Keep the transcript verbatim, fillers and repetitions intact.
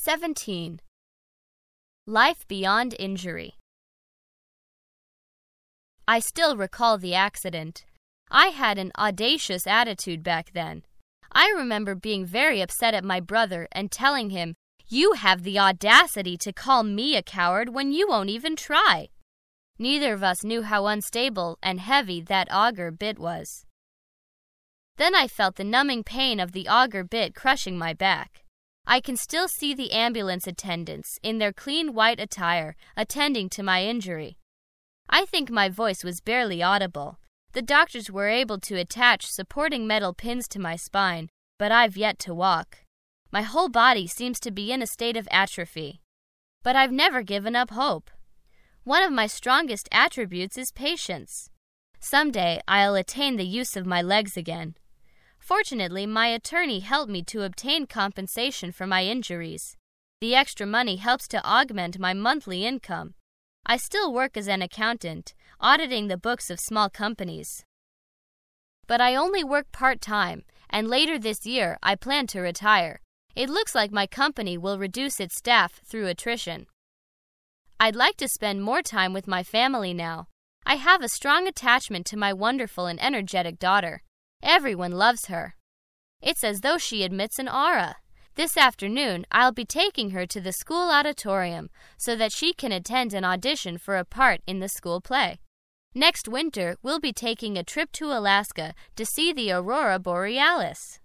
seventeen. Life beyond injury. I still recall the accident. I had an audacious attitude back then. I remember being very upset at my brother and telling him, "You have the audacity to call me a coward when you won't even try." Neither of us knew how unstable and heavy that auger bit was. Then I felt the numbing pain of the auger bit crushing my back. I can still see the ambulance attendants in their clean white attire attending to my injury. I think my voice was barely audible. The doctors were able to attach supporting metal pins to my spine, but I've yet to walk. My whole body seems to be in a state of atrophy. But I've never given up hope. One of my strongest attributes is patience. Someday I'll attain the use of my legs again. Fortunately, my attorney helped me to obtain compensation for my injuries. The extra money helps to augment my monthly income. I still work as an accountant, auditing the books of small companies. But I only work part-time, and later this year I plan to retire. It looks like my company will reduce its staff through attrition. I'd like to spend more time with my family now. I have a strong attachment to my wonderful and energetic daughter. Everyone loves her. It's as though she emits an aura. This afternoon, I'll be taking her to the school auditorium so that she can attend an audition for a part in the school play. Next winter, we'll be taking a trip to Alaska to see the aurora borealis.